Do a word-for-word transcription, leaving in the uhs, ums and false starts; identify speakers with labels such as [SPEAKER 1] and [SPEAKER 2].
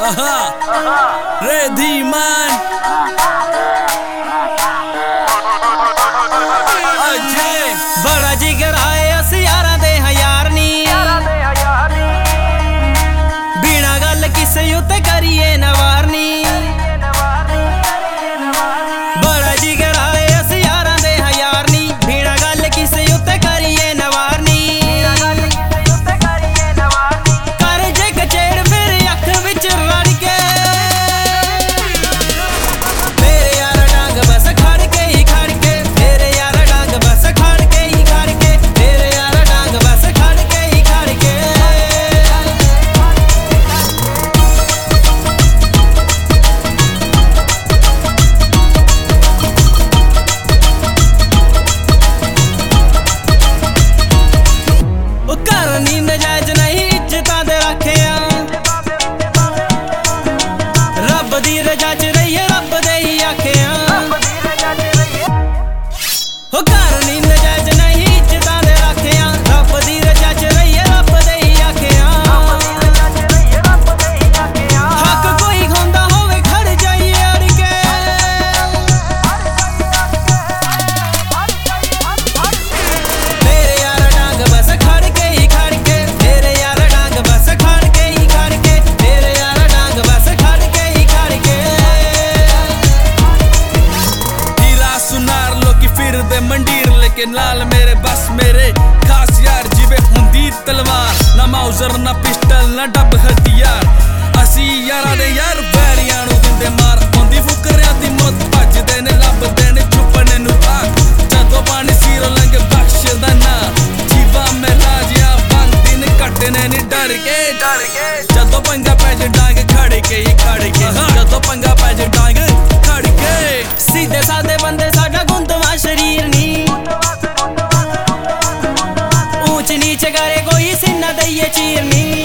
[SPEAKER 1] Ready man Ajay
[SPEAKER 2] बड़ा जिगर आए अस यारां दे हयार नी बिना गल किसे उत्ते करिए नवारनी बड़ा जिगर आए अस यारां दे हयार नी बिना गल किसे उत्ते करिए नवारनी कर जे कचेड़ फिर अख विच रड़ के मेरे यार डांग बस खड़ के ही खड़ के मेरे यार डांग बस खड़ के ही खड़ के मेरे यार डांग बस खड़ के ही खड़ के ओ करनी नजायज नहीं इज्जतां दे रखिया रब दी रजा च रहिए रब दे ही आखिया ओ करनी नजायज नहीं इज्जतां दे रखिया रब दी रजा च रहिए रब दे ही आखिया हक कोई खोंदा होवे खड़ जाइए अड़ के मेरे यार डांग बस खड़ के ही खड़ के मेरे यार डांग बस खड़ के ही खड़ के मेरे यार डांग बस खड़ के ही खड़ के
[SPEAKER 1] हीरा सुनार लोकी फिरदे मंडीर लेके नाल मेरे बस मेरे खास यार जिवे हुंदी तलवार ना माउजर ना पिस्टल ना डब हथियार असी यारां दे यार बैरियां नूं दिंदे मार हुंदी फुकरियां दी मौत भजदे ने लभदे ने छुपने नूं आग जदों पानी सिरों लंघे बख्शदा ना जीवा में राजिया बनदी ने कटने नी डर के डर के जदों पंगा पै जे डांग खड़ के ही खड़ के जदों पंगा पै जे डांग खड़ के
[SPEAKER 2] सीधे साधे बंदे साडा गुंदवा शरीर नी ऊंच नीच करे कोई सिन्ना दइए चीरनी